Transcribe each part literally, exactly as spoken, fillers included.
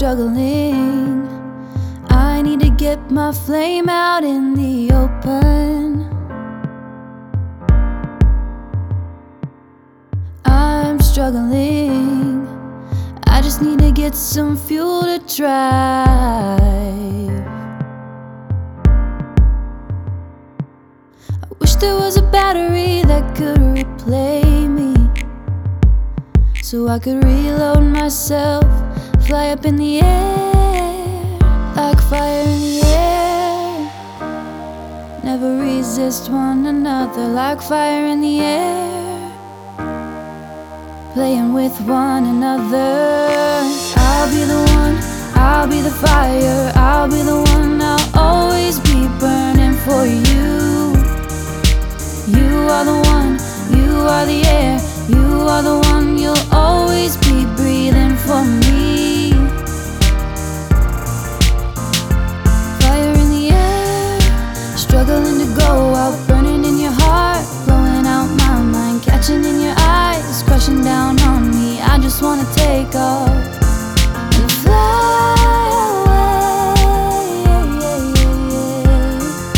struggling. I need to get my flame out in the open. I'm struggling. I just need to get some fuel to drive. I wish there was a battery that could replay me, so I could reload myself, fly up in the air, like fire in the air. Never resist one another, like fire in the air, playing with one another. I'll be the one, I'll be the fire, I'll be the one, I'll always be burning for you. You are the one, you are the air, you are the one, you'll always be breathing for me. Fire in the air, struggling to go out, burning in your heart, blowing out my mind, catching in your eyes, crushing down on me. I just wanna take off and fly away, yeah, yeah, yeah,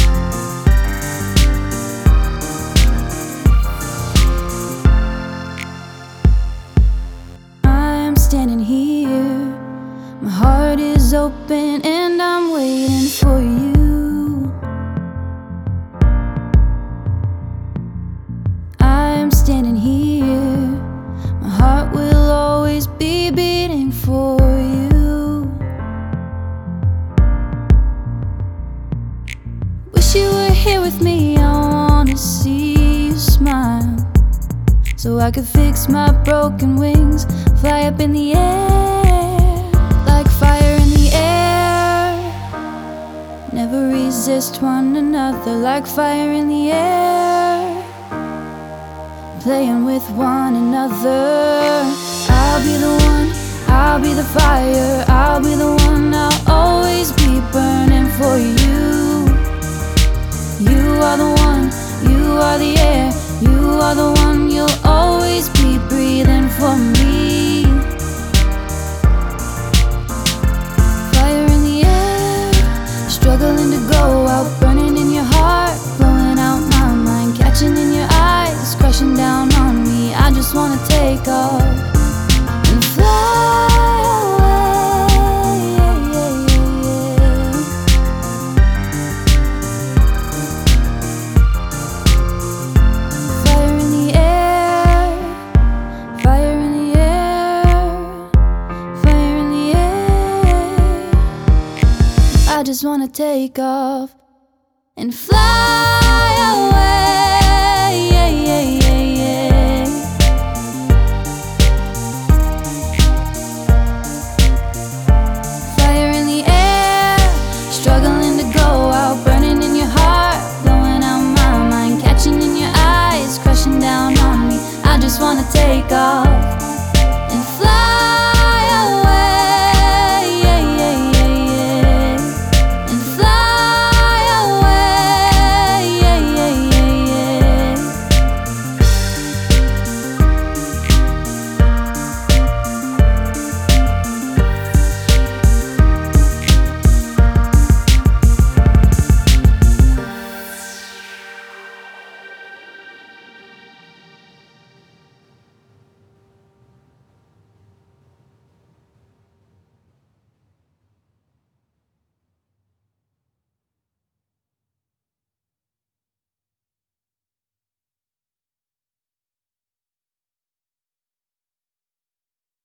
yeah. I'm standing here, my heart is open and I'm waiting for you. I'm standing here, my heart will always be beating for you. Wish you were here with me, I wanna see you smile, so I could fix my broken wings, fly up in the air, like fire in the air. Never resist one another, like fire in the air, playing with one another. I'll be the one, I'll be the fire, I'll be the one, I'll always be burning for you. You are the one, you are the air, you are the one, you'll always be breathing for me. Fire in the air, struggling to go out, burning in your heart, blowing out my mind, catching in your eyes, crushing down on me. I just wanna take off and fly away, yeah, yeah, yeah, yeah. Fire in the air, fire in the air, fire in the air. I just wanna take off and fly away.